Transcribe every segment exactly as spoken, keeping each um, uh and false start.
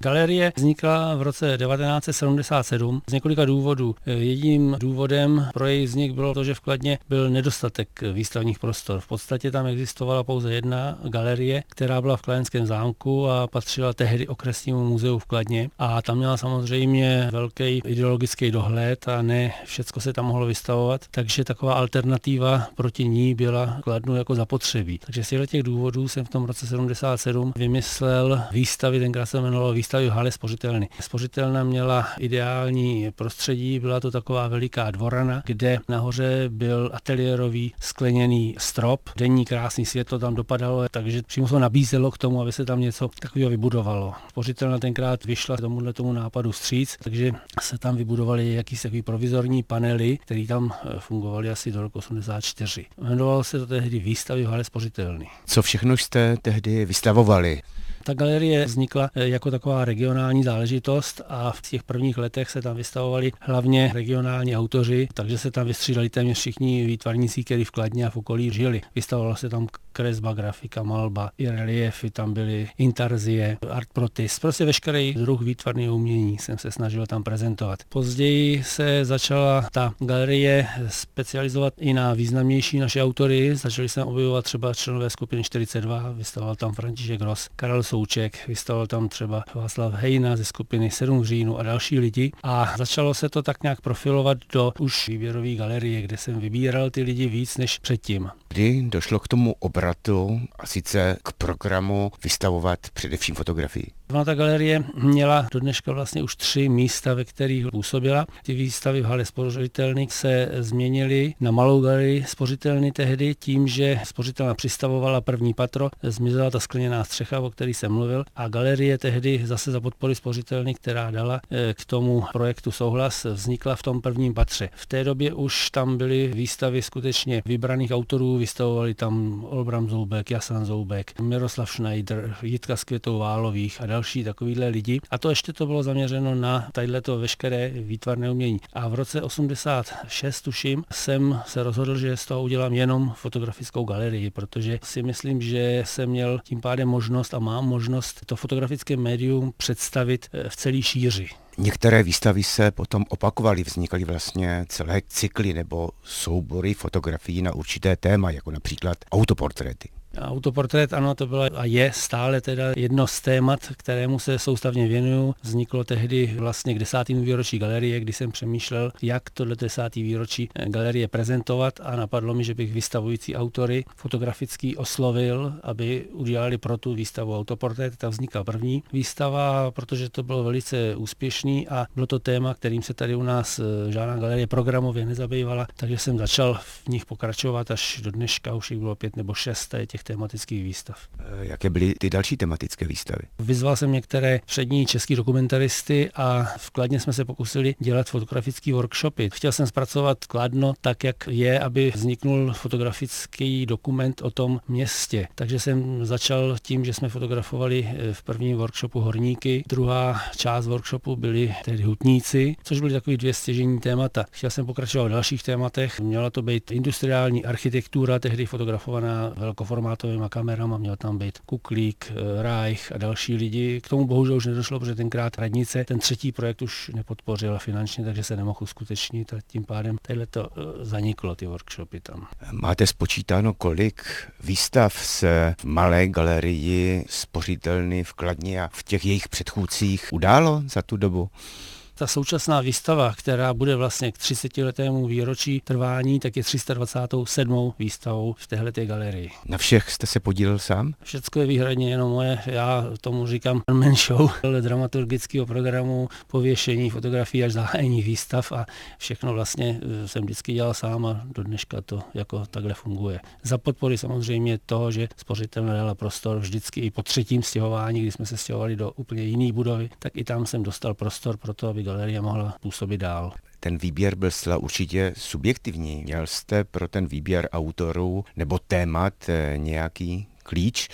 Galerie vznikla v roce devatenáct set sedmdesát sedm z několika důvodů. Jedním důvodem pro její vznik bylo to, že v Kladně byl nedostatek výstavních prostor. V podstatě tam existovala pouze jedna galerie, která byla v Kladenském zámku a patřila tehdy okresnímu muzeu v Kladně. A tam měla samozřejmě velký ideologický dohled a ne všecko se tam mohlo vystavovat, takže taková alternativa proti ní byla Kladnu jako zapotřebí. Takže z těchto těch důvodů jsem v tom roce sedmdesát sedm vymyslel výstavy, tenkrát se jmenovalo výstavy v hale Spořitelny. Spořitelna měla ideální prostředí, byla to taková veliká dvorana, kde nahoře byl ateliérový skleněný strop, denní krásný světlo tam dopadalo, takže přímo se nabízelo k tomu, aby se tam něco takového vybudovalo. Spořitelna tenkrát vyšla tomuhle tomu nápadu vstříc, takže se tam vybudovaly jakýsi takový provizorní panely, které tam fungovaly asi do roku osmdesát čtyři. Jmenovalo se to tehdy výstavy v hale Spořitelny. Co všechno jste tehdy vystavovali? Ta galerie vznikla jako taková regionální záležitost a v těch prvních letech se tam vystavovali hlavně regionální autoři, takže se tam vystřídali téměř všichni výtvarníci, kteří v Kladně a v okolí žili. Vystavovalo se tam kresba, grafika, malba, i reliefy, tam byly intarzie, art protist, prostě veškerý druh výtvarného umění jsem se snažil tam prezentovat. Později se začala ta galerie specializovat i na významnější naše autory, začali se objevovat třeba členové skupiny čtyřicet dva, vystavoval tam František Ross, Karel Souček, vystavoval tam třeba Václav Hejna ze skupiny sedm v říjnu a další lidi a začalo se to tak nějak profilovat do už výběrové galerie, kde jsem vybíral ty lidi víc než předtím. Kdy došlo k tomu obratu a sice k programu vystavovat především fotografii? Ona ta galerie měla do dneška vlastně už tři místa, ve kterých působila. Ty výstavy v hale Spořitelny se změnily na malou galerii Spořitelny tehdy tím, že Spořitelna přistavovala první patro, zmizela ta skleněná střecha, o který jsem mluvil, a galerie tehdy zase za podpory Spořitelny, která dala k tomu projektu souhlas, vznikla v tom prvním patře. V té době už tam byly výstavy skutečně vybraných autorů, vystavovali tam Olbram Zoubek, Jasan Zoubek, Miroslav Schneider, Jitka z Květou Válových a další takovýhle lidi. A to ještě to bylo zaměřeno na tadyhleto veškeré výtvarné umění. A v roce osmdesát šest, tuším, jsem se rozhodl, že z toho udělám jenom fotografickou galerii, protože si myslím, že jsem měl tím pádem možnost a mám možnost to fotografické médium představit v celé šíři. Některé výstavy se potom opakovaly, vznikaly vlastně celé cykly nebo soubory fotografií na určité téma, jako například autoportréty. Autoportrét, ano, to bylo a je stále teda jedno z témat, kterému se soustavně věnuju. Vzniklo tehdy vlastně k desátému výročí galerie, kdy jsem přemýšlel, jak tohle desátý výročí galerie prezentovat a napadlo mi, že bych vystavující autory fotografický oslovil, aby udělali pro tu výstavu autoportrét. Ta vznikla první výstava, protože to bylo velice úspěšný a bylo to téma, kterým se tady u nás žádná galerie programově nezabývala, takže jsem začal v nich pokračovat až do dneška, už jich bylo pět nebo šest těch tematických výstav. Jaké byly ty další tematické výstavy? Vyzval jsem některé přední český dokumentaristy a v Kladně jsme se pokusili dělat fotografické workshopy. Chtěl jsem zpracovat Kladno tak, jak je, aby vzniknul fotografický dokument o tom městě. Takže jsem začal tím, že jsme fotografovali v prvním workshopu horníky. Druhá část workshopu byli tedy hutníci, což byly takový dvě stěžejní témata. Chtěl jsem pokračovat v dalších tématech. Měla to být industriální architektura, tehdy fotografovaná velkoformátovými kamerama, měl tam být Kuklík, Reich a další lidi. K tomu bohužel už nedošlo, protože tenkrát radnice ten třetí projekt už nepodpořila finančně, takže se nemohl uskutečnit a tím pádem tadyhle to zaniklo, ty workshopy tam. Máte spočítáno, kolik výstav se v malé galerii Spořitelny v Kladně a v těch jejich předchůdcích událo za tu dobu? Ta současná výstava, která bude vlastně k třicetiletému výročí trvání, tak je tři sta dvacet sedm výstavou v téhleté galerii. Na všech jste se podílel sám? Všecko je výhradně jenom moje, já tomu říkám man show, dramaturgického programu, pověšení, fotografií až zahájení výstav a všechno vlastně jsem vždycky dělal sám a do dneška to jako takhle funguje. Za podpory samozřejmě toho, že Spořitelna dala prostor vždycky i po třetím stěhování, kdy jsme se stěhovali do úplně jiné budovy, tak i tam jsem dostal prostor pro to, aby galerie mohla působit dál. Ten výběr byl zcela určitě subjektivní. Měl jste pro ten výběr autorů nebo témat nějaký klíč?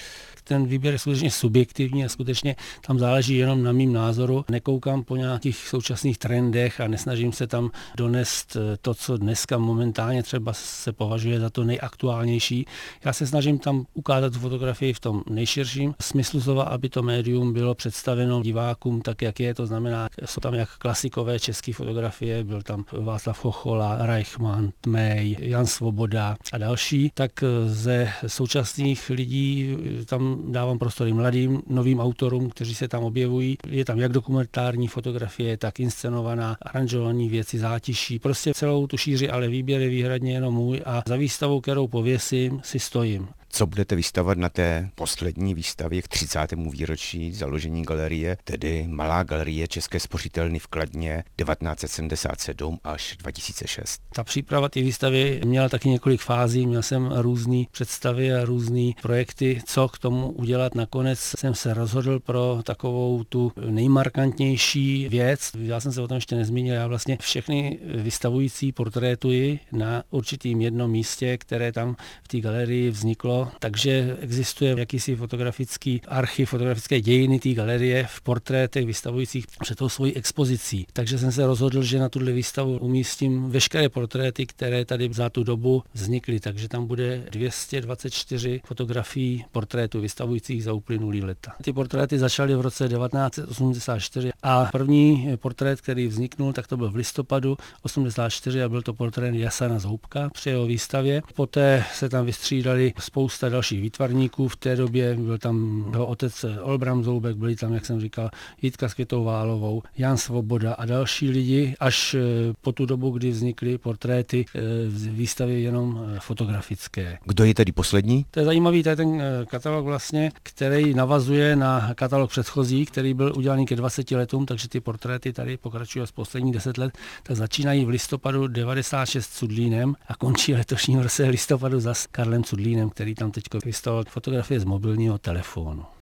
ten výběr je skutečně subjektivní a skutečně tam záleží jenom na mým názoru. Nekoukám po nějakých současných trendech a nesnažím se tam donést to, co dneska momentálně třeba se považuje za to nejaktuálnější. Já se snažím tam ukázat tu fotografii v tom nejširším smyslu slova, aby to médium bylo představeno divákům tak, jak je. To znamená, jsou tam jak klasikové české fotografie, byl tam Václav Chochola, Reichmann, Tmej, Jan Svoboda a další, tak ze současných lidí tam dávám prostor i mladým, novým autorům, kteří se tam objevují. Je tam jak dokumentární fotografie, tak inscenovaná, aranžované věci, zátiší, prostě celou tu šíři, ale výběr je výhradně jenom můj a za výstavou, kterou pověsím, si stojím. Co budete vystavovat na té poslední výstavě k třicátému výročí založení galerie, tedy Malá galerie České spořitelny v Kladně devatenáct set sedmdesát sedm až dva tisíce šest? Ta příprava té výstavy měla taky několik fází, měl jsem různé představy a různé projekty, co k tomu udělat. Nakonec jsem se rozhodl pro takovou tu nejmarkantnější věc. Já jsem se o tom ještě nezmínil, já vlastně všechny vystavující portrétuji na určitým jednom místě, které tam v té galerii vzniklo. Takže existuje jakýsi fotografický archiv, fotografické dějiny té galerie v portrétech vystavujících před tou svojí expozicí. Takže jsem se rozhodl, že na tuhle výstavu umístím veškeré portréty, které tady za tu dobu vznikly. Takže tam bude dvě stě dvacet čtyři fotografií portrétů vystavujících za uplynulý leta. Ty portréty začaly v roce devatenáct set osmdesát čtyři a první portrét, který vzniknul, tak to byl v listopadu osmdesát čtyři a byl to portrét Jasana Zoubka při jeho výstavě. Poté se tam vystřídali spousta dalších výtvarníků. V té době byl tam jeho otec Olbram Zoubek, byli tam, jak jsem říkal, Jitka s Květou Válovou, Jan Svoboda a další lidi, až po tu dobu, kdy vznikly portréty v výstavě jenom fotografické. Kdo je tedy poslední? To je zajímavý, to je ten katalog vlastně, který navazuje na katalog předchozí, který byl udělaný ke dvaceti letům, takže ty portréty tady pokračují z posledních deset let, tak začínají v listopadu devadesát šest Cudlínem a končí letošním roce listopadu zas Karlem Cudlínem, který tam teď vystavoval fotografie z mobilního telefonu.